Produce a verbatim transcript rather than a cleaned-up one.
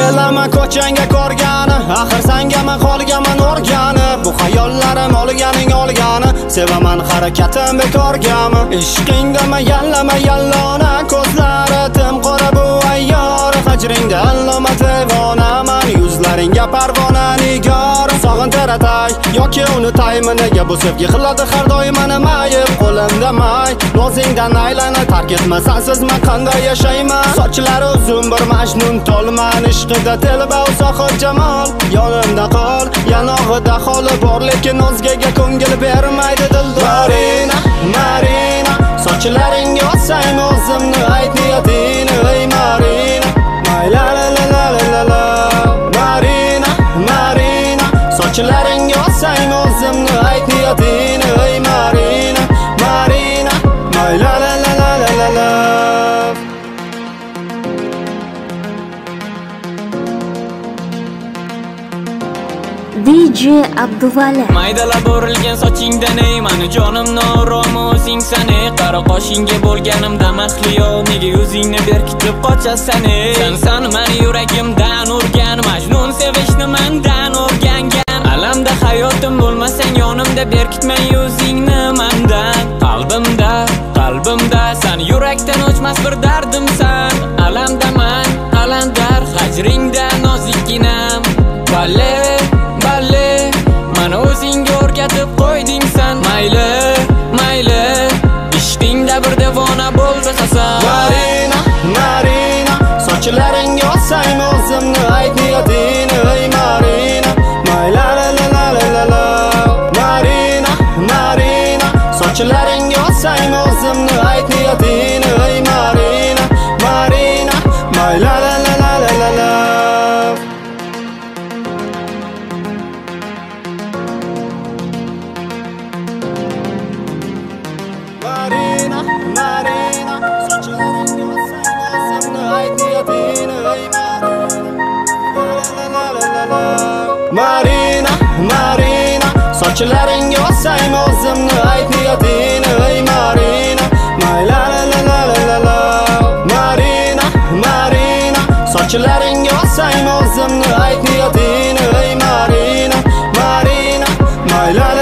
Maylilaman ko'changga ko'rgani, axir sangama qolgaman o'rgani. Bu xayollarim olganing olgani, sevaman harakatim bekorgami? Ishqingdama yallama yallona, ko'zlari tim qora bu ayyor. Hajringda alloma devonaman, yuzlaringga parvona nigor. Sog'intiratay yoki unutaymi, nega bu sevgi qiladi har doim meni mayib qo'limda may. Nozingdan aylanay, tark etma sensiz men qanday yashayman? Sochlari uzun bir majnun tolman, ishqida telba uzoq jamol. Yonimda qol, yanog'ida holi bor, lekin o'zgaga ko'ngil bermaydi dildor. Marina, Marina, sochlaringga osaymi o'zimni, ayt niyatingni ey Marina. Mayla la la la la la. Marina, Marina, sochlaringga osaymi o'zimni, ayt niyatingni ey Marina. Marina, mayla la la la la la. D J Abduvali. Maydalab o'rilgan sochingdan ey mani jonim norom o'zingsan ey. Qora qoshingga bo'lganimda mahliyo, nega yuzingni berkitib qochasan ey? Sensan meni yuragimdan urgan, majnun sevishni mendan o'rgangan. Alamda hayotim bo'lmasang yonimda, berkitmay yuzingni mendan. Qalbimda, qalbimda sen yurakdan o'chmas bir dardimsan. Alamdaman, alandar hajringda nozikginam. Bale Bale, mana o'zingga o'rgatib qo'yding sen. Mayli, mayli, ishqingda bir devona bo'ldi Hasan. Marina, Marina, sochlaringga osaymi o'zimni, ayt niyatingni ey Marina. Mayla la la la la la. Marina, Marina, sochlaringga osaymi o'zimni, ayt niyatingni ey Marina. Marina, mayla la la la la la. Marina, Marina, sochlaringga osaymi o'zimni, ayt niyatingni ey Marina. Marina, Marina, sochlaringga osaymi o'zimni, ayt niyatingni ey Marina. Mayla la la la la la. Marina, Marina, sochlaringga osaymi o'zimni, ayt niyatingni ey Marina. Marina, mayla